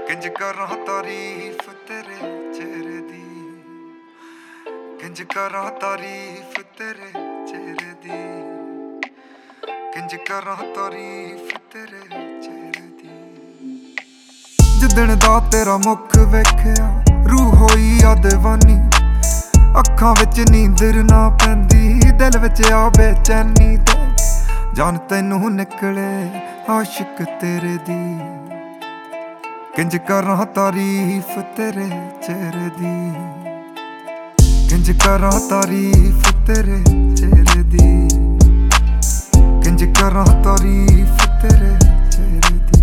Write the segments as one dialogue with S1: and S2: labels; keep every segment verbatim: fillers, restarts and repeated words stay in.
S1: किंज करा तारीफ तेरे चेहरे दी, किंज करा तारीफ तेरे चेहरे दी, किंज करा तारीफ तेरे चेहरे दी। जिदण दा तेरा मुख वेखिया रूह होई आ दीवानी, अखां विच नींदर ना पैंदी दिल विच आ बेचैनी ते जान तैनू निकले आशिक तेरे दी। किंज करा तारीफ तेरे चेहरे दी, किंज करा तारीफ तेरे चेहरे दी, किंज करा तारीफ तेरे चेहरे दी।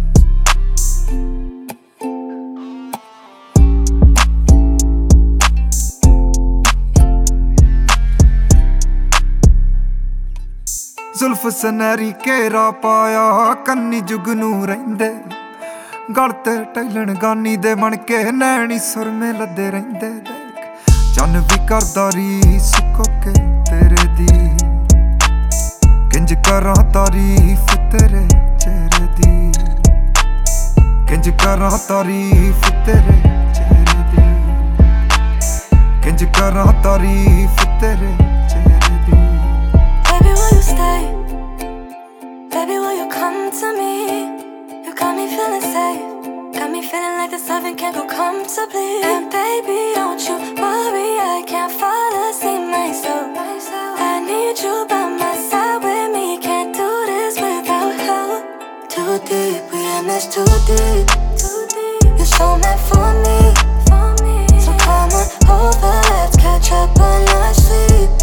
S1: जुल्फ सनैरी घेरा पाया कन्नी जुगनू रहिंदे, गल ते टैलन गानी दे बन के नैनी सुरमे लदे रहिंदे। देख चन्न भी करदा रीस कोके तेरे दी, किंज करा तारीफ तेरे चेहरे दी, किंज करा तारीफ तेरे चेहरे दी, किंज करा तारीफ तेरे चेहरे दी।
S2: Baby, will you stay? Baby, will you come to me? You got me feeling safe, got me feeling like this loving can't go comfortably. And baby, don't you worry, I can't fall asleep myself. I need you by my side with me, can't do this without help. Too deep, we in this too deep. You're so meant for me, so come on over, let's catch up when I sleep.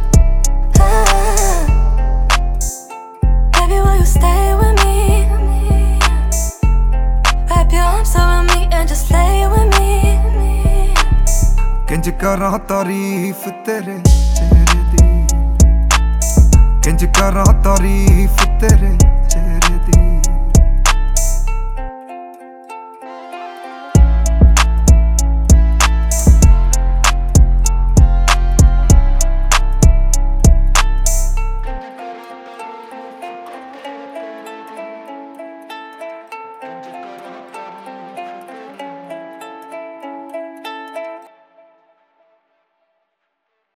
S2: Ah. Baby, will you stay with me? Wrap your arms around me and just lay with me.
S1: किंज करा तारीफ तेरे चेहरे दी, किंज करा तारीफ तेरे चेहरे दी।